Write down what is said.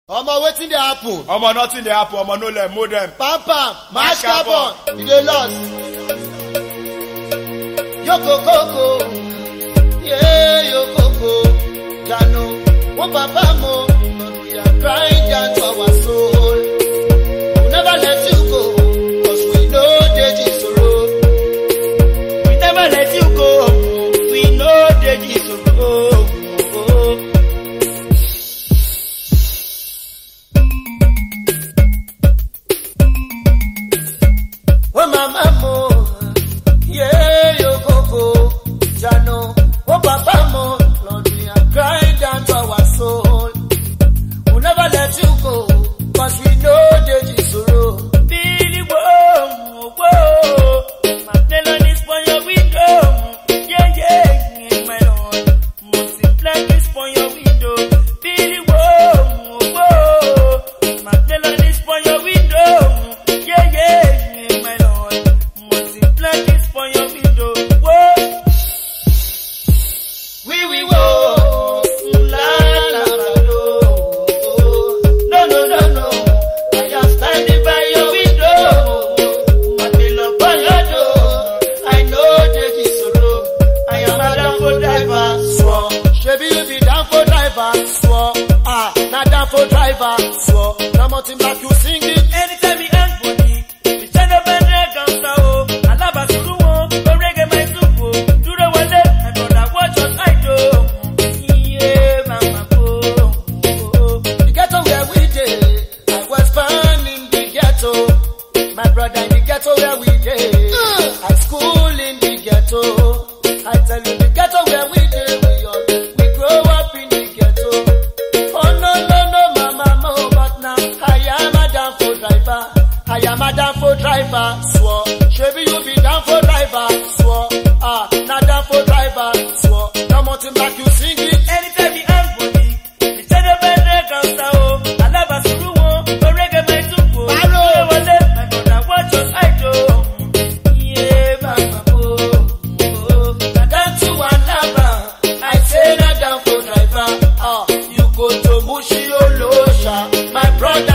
Omo wetin dey happen? Omo nothing dey happen, omo no let mold them. Pam pam, mash carbon, you dey lost. Yoko koko, yeah yoko koko, Jano, one papa mo, we are crying down to our soul. We never let you go, 'cause we know Deji sorrow. We never let you go, we know Deji sorrow. Oh mama mo, yeah yo koko, Jano, oh papa mo, Lord we are crying down to our soul. We'll never let you go, 'cause we know Deji sorrow. Billy whoa, whoa, my melon is for your window, yeah yeah, my Lord, multiply this for your window. Billy whoa, whoa, my melon is for your window, yeah yeah. For your window, whoa. We whoa, la la la no. No no no no, I am standing by your window. My pillow by your door. I know Deji sorrow. I am a down for driver, swore. Shebi you be down for driver, swore. Not down for driver, swore. Now mountain back you sing it. Anytime you ask body, you turn up and drag on sound. My brother in the ghetto where we dey. I school in the ghetto. I tell you the ghetto where we dey. We grow up in the ghetto. Oh no no no mama mo, but now I am a down for driver. I am a down for driver, swore. Shebi you be down for driver, swore. Not down for driver, swore. Now mountain back you sing it. Anytime you have body, you tell the bed they can start. I love a suru, but reggae my tupo. My brother